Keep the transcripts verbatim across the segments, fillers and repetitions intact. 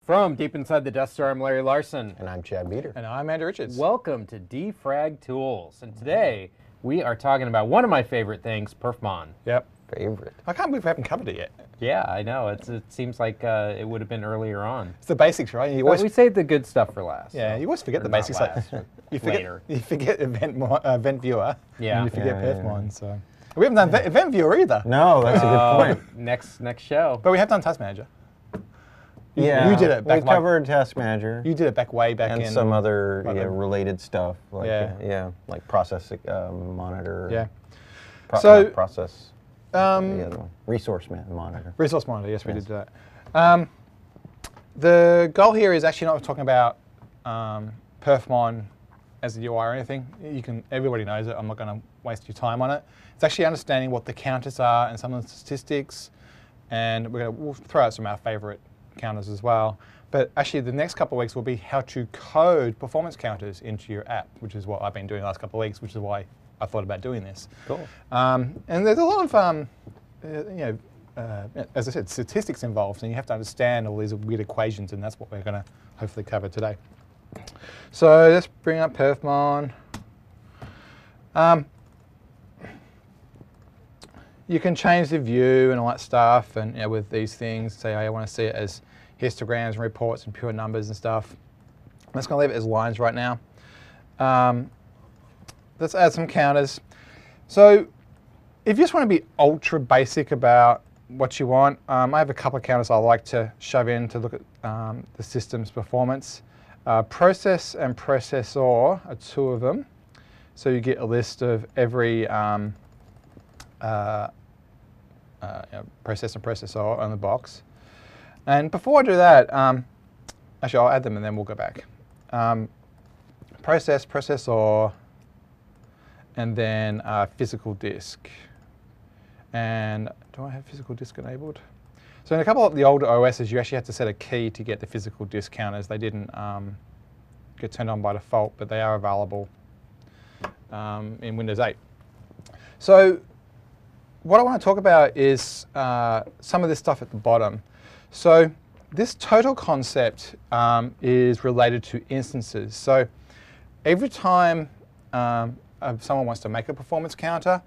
From deep inside the Death Star, I'm Larry Larson. And I'm Chad Beater. And I'm Andrew Richards. Welcome to Defrag Tools. And today we are talking about one of my favorite things, Perfmon. Yep. Favorite. I can't believe we haven't covered it yet. Yeah, I know. It's, it seems like uh, it would have been earlier on. It's the basics, right? You But always, we saved the good stuff for last. yeah, so. you always forget Or the not basics. last, like, or you forget, later. You forget event, mo uh, event viewer. Yeah. And you forget Yeah, yeah, Perfmon. yeah. So we haven't done yeah. event viewer either. No, that's a good Uh, point. Next, next show. But we have done Task Manager. You, Yeah, you did it back. We like- covered Task Manager You did it back way back and in. some other like yeah, the- related stuff, like Yeah. uh, yeah, like process uh, monitor. Yeah. Pro So, not process. Um, the other one, resource man monitor. Resource monitor, yes, we Yes. did that. Um, the goal here is actually not talking about um, Perfmon as a U I or anything. You can, everybody knows it. I'm not going to waste your time on it. It's actually understanding what the counters are and some of the statistics, and we're going to we'll throw out some of our favorite counters as well. But actually, the next couple of weeks will be how to code performance counters into your app, which is what I've been doing the last couple of weeks, which is why I thought about doing this. Cool. Um, and there's a lot of, um, uh, you know, uh, as I said, statistics involved, and you have to understand all these weird equations, and that's what we're going to hopefully cover today. So let's bring up Perfmon. Um, you can change the view and all that stuff, and you know, with these things, say I want to see it as histograms and reports and pure numbers and stuff. I'm just going to leave it as lines right now. Um, let's add some counters. So if you just want to be ultra basic about what you want, um, I have a couple of counters I like to shove in to look at um, the system's performance. Uh, process and processor are two of them. So you get a list of every um, uh, uh, you know, process and processor on the box. And before I do that, um, actually I'll add them and then we'll go back. Um, process, processor, and then uh, physical disk. And do I have physical disk enabled? So in a couple of the older O Ss, you actually had to set a key to get the physical disk counters. They didn't um, get turned on by default, but they are available um, in Windows eight. So what I want to talk about is uh, some of this stuff at the bottom. So this total concept um, is related to instances. So every time um, uh, someone wants to make a performance counter,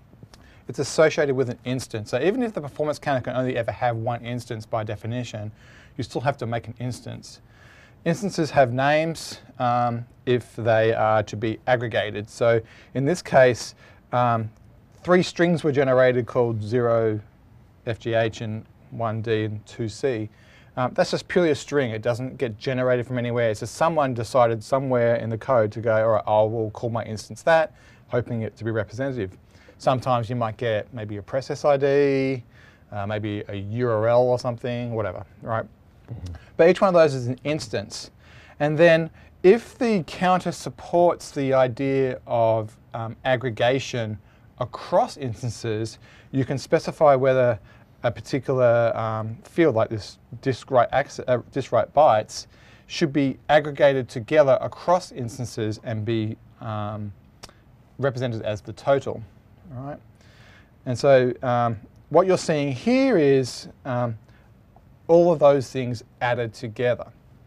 it's associated with an instance. So even if the performance counter can only ever have one instance by definition, you still have to make an instance. Instances have names um, if they are to be aggregated. So in this case, um, three strings were generated called zero F G H and one D and two C. Um, that's just purely a string. It doesn't get generated from anywhere. It's just someone decided somewhere in the code to go, all right, I will call my instance that, hoping it to be representative. Sometimes you might get maybe a process I D, uh, maybe a U R L or something, whatever, right? Mm-hmm. But each one of those is an instance. And then if the counter supports the idea of um, aggregation across instances, you can specify whether a particular um, field like this disk write, access, uh, disk write bytes should be aggregated together across instances and be um, represented as the total. All right. And so um, what you're seeing here is um, all of those things added together.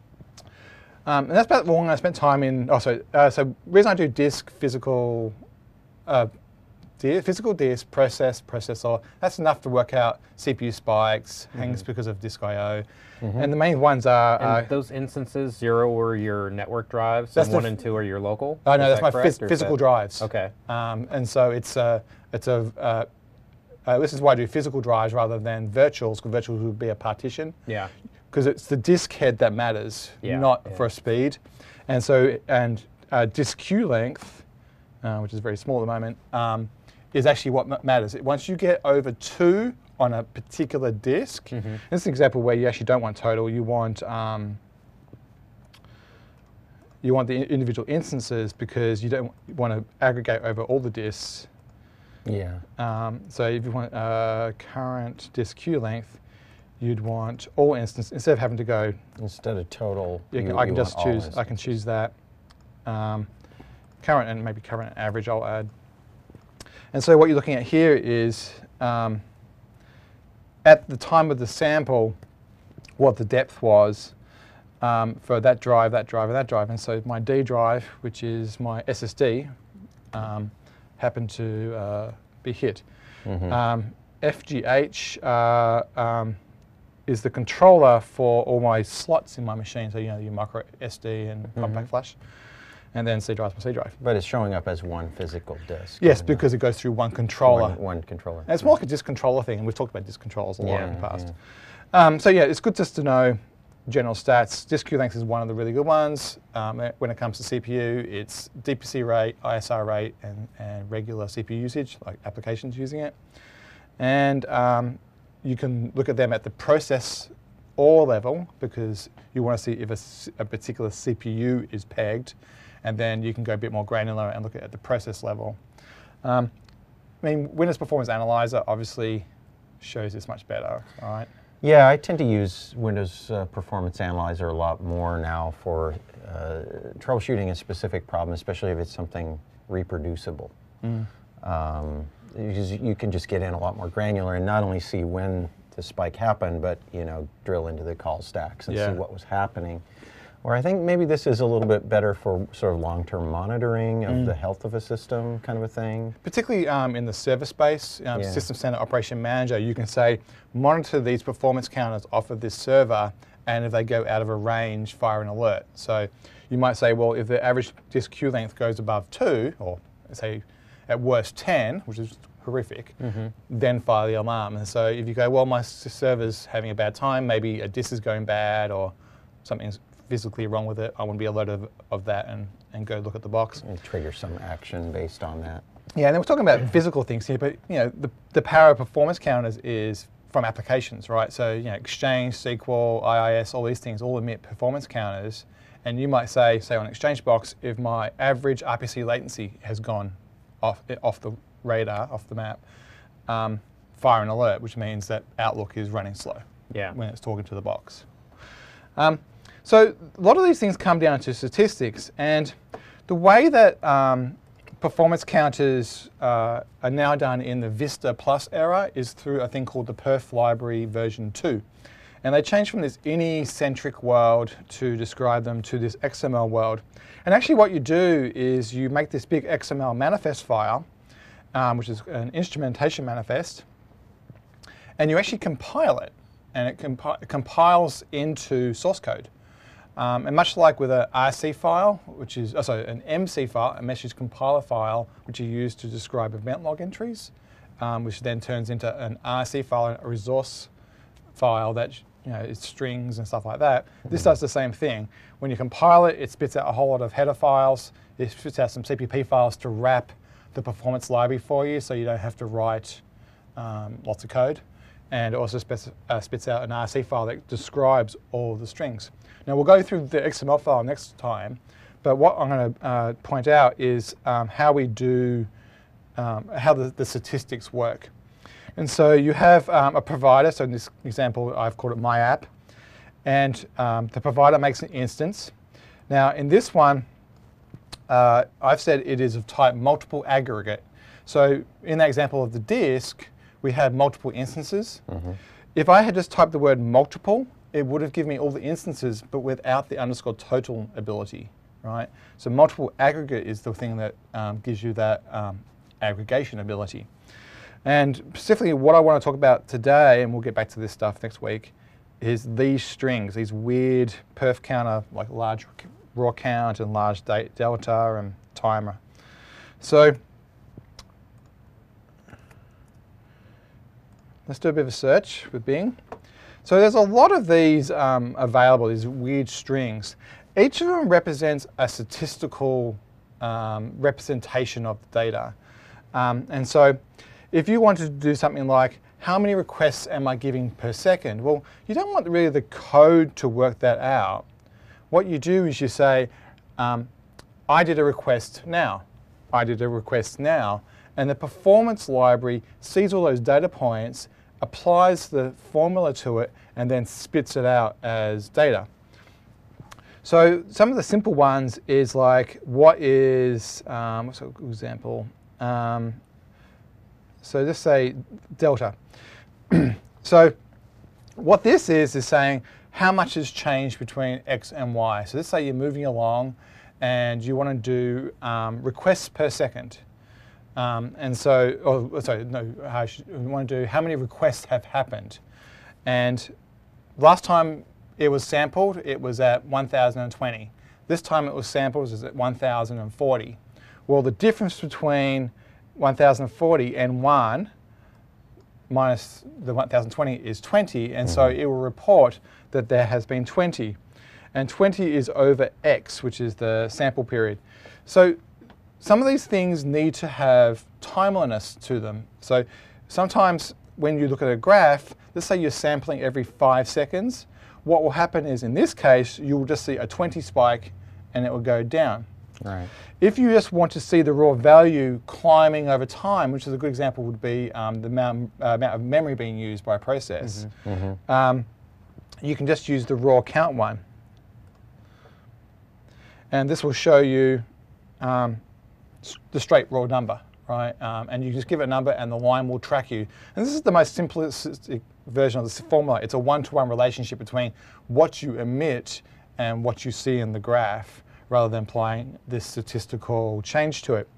Um, and that's about what I spent time in. Oh, sorry. Uh, so the reason I do disk, physical, uh, di physical disk, process, processor, that's enough to work out C P U spikes, mm-hmm. hangs because of disk I O. Mm-hmm. And the main ones are... And uh, those instances, zero are your network drives, That's and one f- and two are your local? Oh, no, Is that's that my correct, phys or is physical that- drives. Okay. Um, and so it's a, it's a uh, uh, this is why I do physical drives rather than virtuals, because virtuals would be a partition. Yeah. Because it's the disk head that matters, Yeah, not yeah. for speed. And so, and uh, disk queue length, uh, which is very small at the moment, um, is actually what ma matters. Once you get over two on a particular disk, mm-hmm. this is an example where you actually don't want total, you want um, you want the individual instances because you don't want to aggregate over all the disks. Yeah. Um, so if you want uh, current disk queue length, you'd want all instances, instead of having to go... Instead of total, you you, can, I you can just want all choose, I can choose that. Um, current and maybe current and average I'll add. And so what you're looking at here is, um, at the time of the sample, what the depth was. um, for that drive, that drive, and that drive. And so my D drive, which is my S S D, um, happened to uh, be hit. Mm-hmm. um, F G H uh, um, is the controller for all my slots in my machine. So, you know, your micro S D and Mm-hmm. compact flash. And then C drive's my C drive. But it's showing up as one physical disk. Yes, and because it goes through one controller. one, one controller. And it's more like a disk controller thing, and we've talked about disk controllers a lot Yeah, in the past. yeah. Um, so yeah, it's good just to know general stats. Disk queue length is one of the really good ones. Um, when it comes to C P U, it's D P C rate, I S R rate, and, and regular C P U usage, like applications using it. And um, you can look at them at the process or level, because you want to see if a, s- a particular C P U is pegged, and then you can go a bit more granular and look at the process level. Um, I mean, Windows Performance Analyzer obviously shows this much better, all right? Yeah, I tend to use Windows uh, Performance Analyzer a lot more now for uh, troubleshooting a specific problem, especially if it's something reproducible. Mm. Um, you, just, you can just get in a lot more granular and not only see when the spike happened, but you know, drill into the call stacks and Yeah. see what was happening. Or I think maybe this is a little bit better for sort of long-term monitoring of Mm. the health of a system, kind of a thing. Particularly um, in the server space, um, Yeah. System Center Operation Manager, you can say, monitor these performance counters off of this server, and if they go out of a range, fire an alert. So you might say, well, if the average disk queue length goes above two, or say at worst ten, which is horrific, Mm-hmm. then fire the alarm. And so if you go, well, my s- server's having a bad time, maybe a disk is going bad, or something's physically wrong with it, I want to be alerted of, of that and, and go look at the box. And trigger some action based on that. Yeah, and then we're talking about physical things here, but you know, the, the power of performance counters is from applications, right? So, you know, Exchange, S Q L, I I S, all these things all emit performance counters. And you might say, say on Exchange Box, if my average R P C latency has gone off, off the radar, off the map, um, fire an alert, which means that Outlook is running slow Yeah. when it's talking to the box. Um, so a lot of these things come down to statistics, and the way that um, performance counters uh, are now done in the Vista Plus era is through a thing called the Perf Library version two. And they changed from this ini-centric world to describe them to this X M L world. And actually what you do is you make this big X M L manifest file, um, which is an instrumentation manifest, and you actually compile it, and it, compi it compiles into source code. Um, and much like with an R C file, which is, oh, sorry, an M C file, a message compiler file, which you use to describe event log entries, um, which then turns into an R C file, a resource file that, you know, it's strings and stuff like that. This does the same thing. When you compile it, it spits out a whole lot of header files. It spits out some C P P files to wrap the performance library for you, so you don't have to write um, lots of code. And it also spits, uh, spits out an R C file that describes all of the strings. Now we'll go through the X M L file next time, but what I'm going to uh, point out is um, how we do, um, how the, the statistics work. And so you have um, a provider, so in this example I've called it my app, and um, the provider makes an instance. Now in this one, uh, I've said it is of type multiple aggregate. So in that example of the disk, we had multiple instances. Mm-hmm. If I had just typed the word multiple, it would have given me all the instances, but without the underscore total ability, right? So multiple aggregate is the thing that um, gives you that um, aggregation ability. And specifically what I want to talk about today, and we'll get back to this stuff next week, is these strings, these weird perf counter, like large raw count and large date delta and timer. So let's do a bit of a search with Bing. So there's a lot of these um, available, these weird strings. Each of them represents a statistical um, representation of the data. Um, and so if you wanted to do something like, how many requests am I giving per second? Well, you don't want really the code to work that out. What you do is you say, um, I did a request now. I did a request now. And the performance library sees all those data points, applies the formula to it, and then spits it out as data. So some of the simple ones is like, what is, um, what's a good example? Um, so just say delta. So what this is, is saying, how much has changed between X and Y. So let's say you're moving along and you want to do um, requests per second. Um, and so, or, sorry, no, how should, we want to do how many requests have happened. And last time it was sampled, it was at one thousand twenty. This time it was sampled, is at one thousand forty. Well, the difference between one thousand forty and one minus the one thousand twenty is twenty, and mm-hmm. so it will report that there has been twenty. And twenty is over X, which is the sample period. So some of these things need to have timeliness to them. So sometimes when you look at a graph, let's say you're sampling every five seconds, what will happen is in this case, you will just see a twenty spike and it will go down. Right. If you just want to see the raw value climbing over time, which is a good example would be um, the amount, uh, amount of memory being used by a process, Mm-hmm. Mm-hmm. um, you can just use the raw count one. And this will show you um, the straight raw number, right? Um, and you just give it a number and the line will track you. And this is the most simplest version of this formula. It's a one-to-one relationship between what you emit and what you see in the graph, rather than applying this statistical change to it.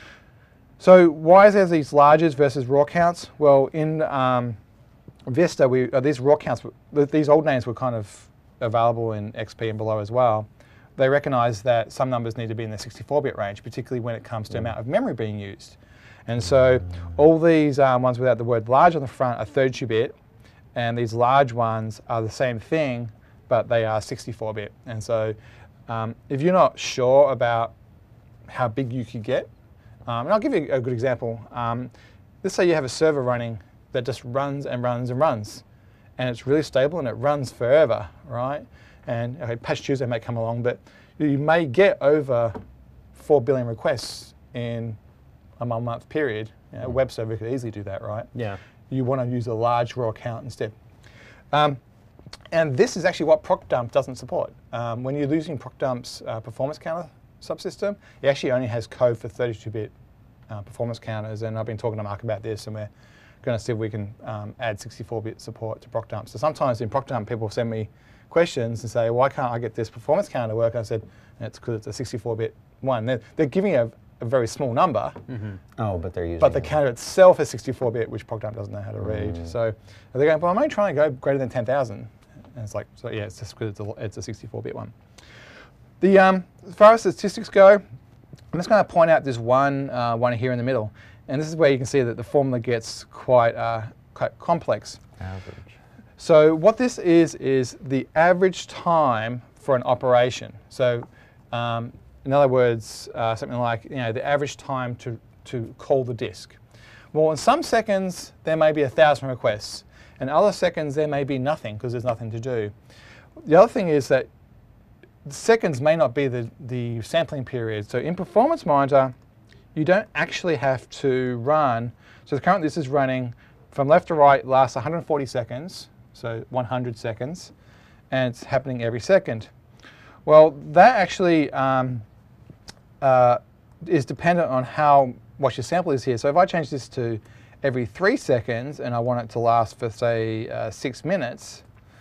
So why is there these larges versus raw counts? Well, in um, Vista, we, uh, these raw counts, these old names were kind of available in X P and below as well. They recognize that some numbers need to be in the sixty-four bit range, particularly when it comes to mm. amount of memory being used. And so mm. all these um, ones without the word large on the front are thirty-two bit, and these large ones are the same thing, but they are sixty-four bit. And so um, if you're not sure about how big you could get, um, and I'll give you a good example. Um, let's say you have a server running that just runs and runs and runs, and it's really stable and it runs forever, right? And okay, Patch Tuesday may come along, but you may get over four billion requests in a one month period. You know, a web server could easily do that, right? Yeah. You want to use a large raw count instead. Um, and this is actually what ProcDump doesn't support. Um, when you're using ProcDump's uh, performance counter subsystem, it actually only has code for thirty-two bit uh, performance counters, and I've been talking to Mark about this, and we're going to see if we can um, add sixty-four bit support to ProcDump. So sometimes in ProcDump, people send me questions and say, why can't I get this performance counter to work? And I said, it's because it's a sixty-four bit one. They're, they're giving a, a very small number, mm-hmm. oh, but they're using but the it. counter itself is sixty-four bit, which ProcDump doesn't know how to read. Mm. So they're going, well, I'm only trying to go greater than ten thousand. And it's like, so yeah, it's just because it's a, it's a sixty-four bit one. The, um, as far as statistics go, I'm just going to point out this one, uh, one here in the middle. And this is where you can see that the formula gets quite, uh, quite complex. Average. So what this is, is the average time for an operation. So um, in other words, uh, something like, you know, the average time to, to call the disk. Well, in some seconds, there may be a thousand requests. In other seconds, there may be nothing because there's nothing to do. The other thing is that seconds may not be the, the sampling period. So in Performance Monitor, you don't actually have to run. So currently this is running from left to right, lasts one hundred forty seconds. So one hundred seconds, and it's happening every second. Well, that actually um, uh, is dependent on how what your sample is here. So if I change this to every three seconds and I want it to last for, say, uh, six minutes,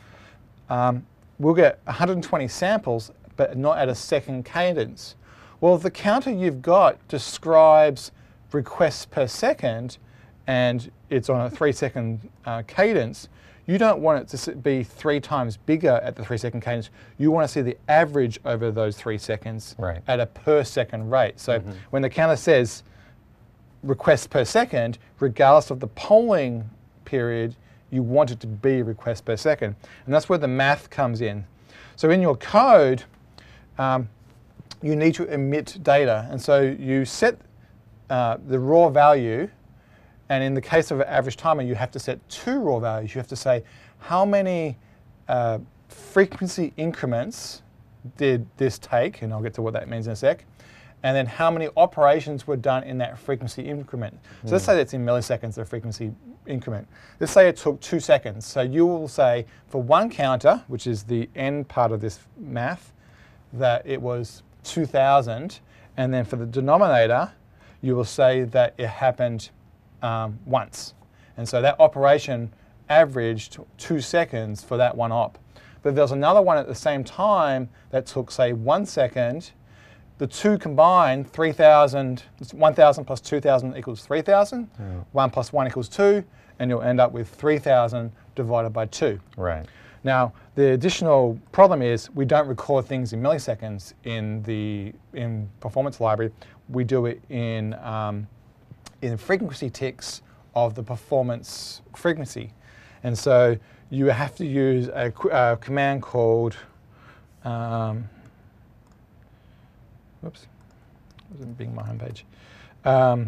um, we'll get one hundred twenty samples, but not at a second cadence. Well, if the counter you've got describes requests per second, and it's on a three second uh, cadence, you don't want it to be three times bigger at the three second cadence. You want to see the average over those three seconds right. at a per second rate. So mm-hmm. when the counter says requests per second, regardless of the polling period, you want it to be requests per second. And that's where the math comes in. So in your code, um, you need to emit data. And so you set uh, the raw value. And in the case of an average timer, you have to set two raw values. You have to say how many uh, frequency increments did this take, and I'll get to what that means in a sec, and then how many operations were done in that frequency increment. So mm. let's say that's in milliseconds, the frequency increment. Let's say it took two seconds. So you will say for one counter, which is the end part of this math, that it was two thousand, and then for the denominator, you will say that it happened Um, once. And so that operation averaged two seconds for that one op. but there's another one at the same time that took, say, one second. The two combined, three thousand, one thousand plus two thousand equals three thousand. Yeah. one plus one equals two, and you'll end up with three thousand divided by two. Right. Now, the additional problem is we don't record things in milliseconds in the in performance library. We do it in, um, in frequency ticks of the performance frequency. And so you have to use a, a command called, um, whoops, it wasn't being my homepage. Um,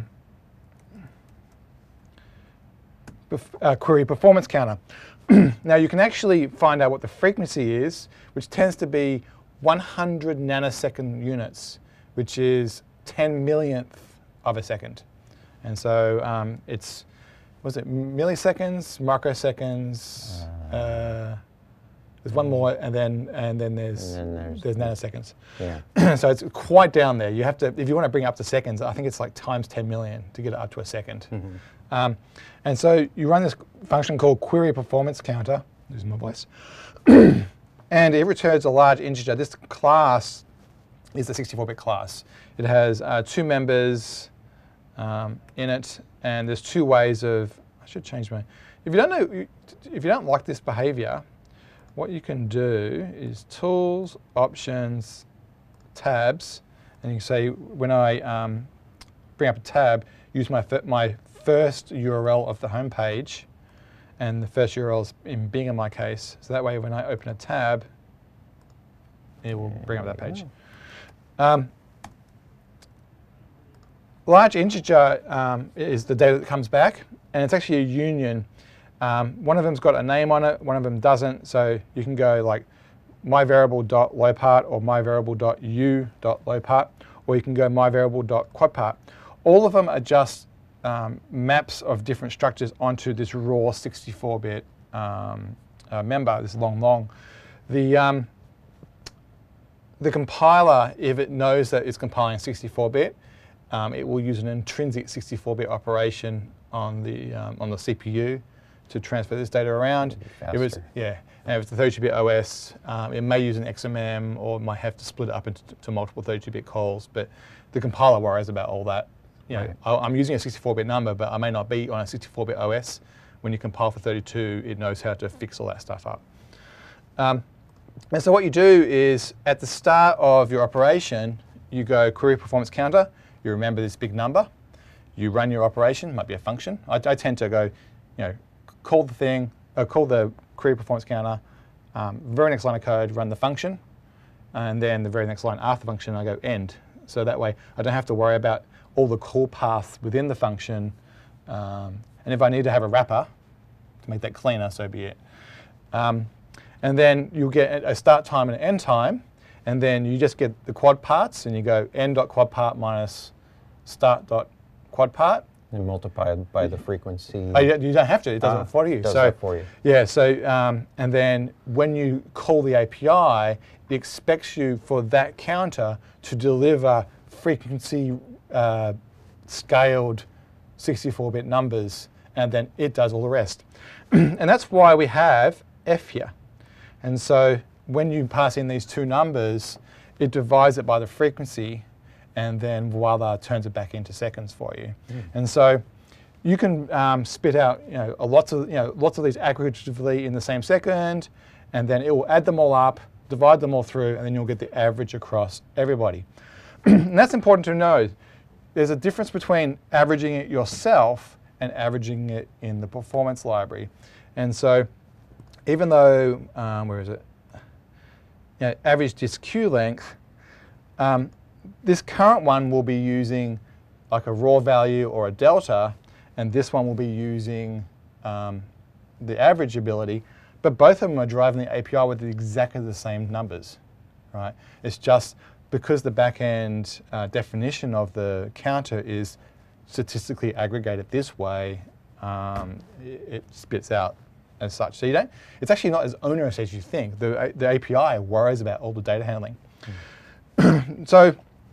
uh, query performance counter. Now you can actually find out what the frequency is, which tends to be one hundred nanosecond units, which is ten millionth of a second. And so um, it's, was it milliseconds, microseconds, uh, uh, there's one more, and then and then there's and then there's, there's nanoseconds. Yeah. So it's quite down there. You have to, if you want to bring it up to seconds, I think it's like times ten million to get it up to a second. Mm-hmm. um, and so you run this function called query performance counter. Losing my voice. And it returns a large integer. This class is the sixty-four bit class. It has uh, two members um, in it, and there's two ways of. I should change my. If you don't know, if you don't like this behavior, what you can do is Tools, Options, Tabs, and you can say when I um, bring up a tab, use my my first U R L of the home page, and the first U R L is in Bing in my case. So that way, when I open a tab, it will bring up that page. Um, large integer um, is the data that comes back, and it's actually a union. Um, one of them's got a name on it, one of them doesn't, so you can go like myvariable.lowpart or myvariable.u.lowpart, or you can go myvariable.quadpart. All of them are just um, maps of different structures onto this raw sixty-four bit um, uh, member, this long long. The, um, the compiler, if it knows that it's compiling sixty-four bit, um, it will use an intrinsic sixty-four bit operation on the, um, on the C P U to transfer this data around. If it's, yeah, and if it's a thirty-two bit O S, um, it may use an X M M or might have to split it up into to multiple thirty-two bit calls, but the compiler worries about all that. You know, right. I, I'm using a sixty-four bit number, but I may not be on a sixty-four bit O S. When you compile for thirty-two, it knows how to fix all that stuff up. Um, and so what you do is, at the start of your operation, you go query performance counter, you remember this big number, you run your operation, might be a function. I, I tend to go, you know, call the thing, uh, call the query performance counter, um, very next line of code, run the function, and then the very next line after the function, I go end. So that way, I don't have to worry about all the call paths within the function. Um, and if I need to have a wrapper to make that cleaner, so be it. Um, and then you'll get a start time and an end time, and then you just get the quad parts, and you go end.quadpart minus start.quadpart. And multiplied by the frequency. Oh, you don't have to. It does ah, it for you. Does so that for you. Yeah. So um, and then when you call the A P I, it expects you for that counter to deliver frequency uh, scaled sixty-four bit numbers, and then it does all the rest. And that's why we have F here. And so when you pass in these two numbers, it divides it by the frequency, and then voila, turns it back into seconds for you. Mm. And so you can um, spit out, you know, a lots of, you know, lots of these aggregatively in the same second, and then it will add them all up, divide them all through, and then you'll get the average across everybody. And that's important to know. There's a difference between averaging it yourself and averaging it in the performance library. And so even though, um, where is it? You know, average disk queue length, um, this current one will be using like a raw value or a delta, and this one will be using um, the average ability, but both of them are driving the A P I with exactly the same numbers, right? It's just because the back-end uh, definition of the counter is statistically aggregated this way, um, it, it spits out as such. So you don't, it's actually not as onerous as you think. The, the A P I worries about all the data handling. Mm. So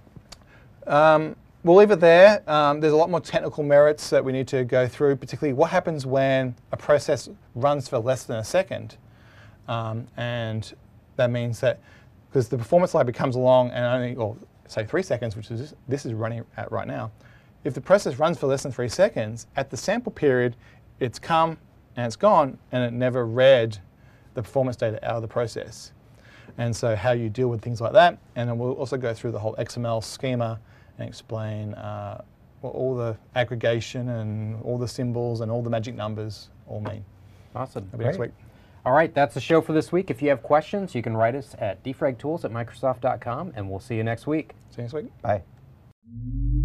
um, we'll leave it there. Um, there's a lot more technical merits that we need to go through, particularly what happens when a process runs for less than a second. Um, and that means that, because the performance library comes along and only, or say three seconds, which is this is running at right now. If the process runs for less than three seconds, at the sample period, it's come and it's gone, and it never read the performance data out of the process. And so how you deal with things like that, and then we'll also go through the whole X M L schema and explain uh, what all the aggregation and all the symbols and all the magic numbers all mean. Awesome. That'll be next Great. week. All right, that's the show for this week. If you have questions, you can write us at defragtools at microsoft dot com, and we'll see you next week. See you next week. Bye.